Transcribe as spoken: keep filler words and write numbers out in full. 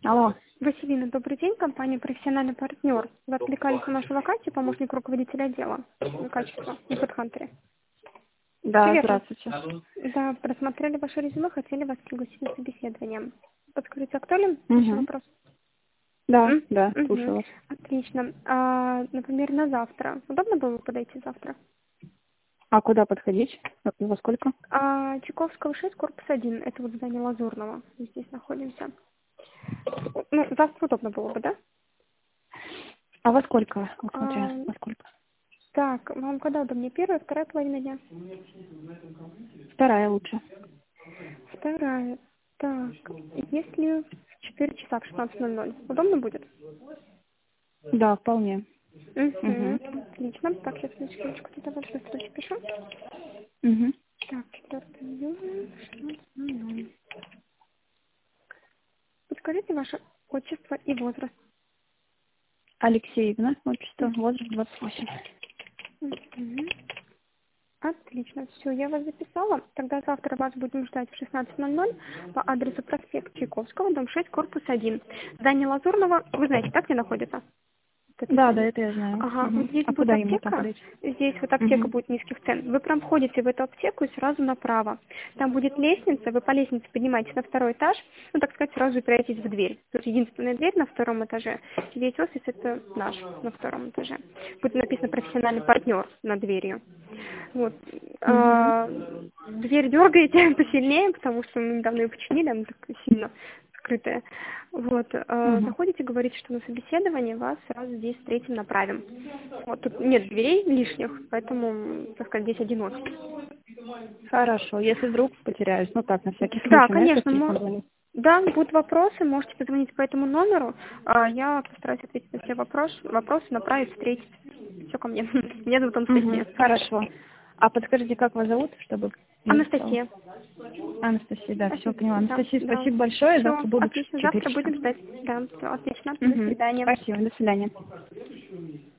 Алло. Василина, добрый день. Компания «Профессиональный партнер». Вы откликались на нашу вакансию помощник руководителя отдела качества и HeadHunter. Да, Привет. здравствуйте. Да, просмотрели ваше резюме, хотели вас пригласить на собеседование. Подскажите, актуален Угу. ваш вопрос? Да, М? да, Мгм. слушаю вас. Отлично. А, например, на завтра. Удобно было бы подойти завтра? А куда подходить? Во во сколько? А, Чайковского шесть, корпус один. Это вот здание Лазурного. Мы здесь находимся. Ну, завтра удобно было бы, да? А во сколько? Вот смотря, А, во сколько? так, вам когда удобнее? Первая, вторая половина дня? Вторая лучше. Вторая. Так, если в четыре часа в шестнадцать ноль ноль, удобно будет? Да, вполне. Угу. Угу. Отлично. Так, сейчас на секундочку туда вот быстро запишу. Угу. Так, четвёртое июня, шестнадцать ноль ноль. Подскажите ваше отчество и возраст. Алексеевна, отчество, возраст двадцать восемь. Угу. Отлично, все, я вас записала. Тогда завтра вас будем ждать в шестнадцать ноль ноль по адресу проспект Чайковского, дом шесть, корпус один. Здание Лазурного, вы знаете, так, где находится? Вот это Да, да, здание. это я знаю. Ага, вот Угу. здесь А будет куда именно там аптека, подойти? здесь вот аптека Угу. будет низких цен. Вы прям входите в эту аптеку и сразу направо. Там будет лестница, вы по лестнице поднимаетесь на второй этаж, ну, так сказать, сразу упираетесь в дверь. Тут единственная дверь на втором этаже. Весь офис это наш на втором этаже. Будет написано «профессиональный партнер» над дверью. Вот. Угу. А, дверь дергаете посильнее, потому что мы недавно ее починили, она так сильно скрытая. Вот. А, Угу. заходите, говорите, что на собеседование вас сразу здесь встретим, направим. Вот тут нет дверей лишних, поэтому, так сказать, здесь один офис. Хорошо. Если вдруг потеряюсь, ну так, на всякий Да, случай, на этот конечно. телефон мо- звоню. Да, будут вопросы, можете позвонить по этому номеру. А я постараюсь ответить на все вопрос, вопросы, направить, встретить. Все ко мне. Меня зовут Угу. Анастасия. Хорошо. А подскажите, как вас зовут, чтобы не записала? Анастасия. Анастасия, да, все Спасибо. поняла. Да, Анастасия, да. спасибо большое. Все, Завтра буду в отлично. четыре Завтра часа. будем ждать. Да, все, отлично. До Угу. свидания. Спасибо, до свидания.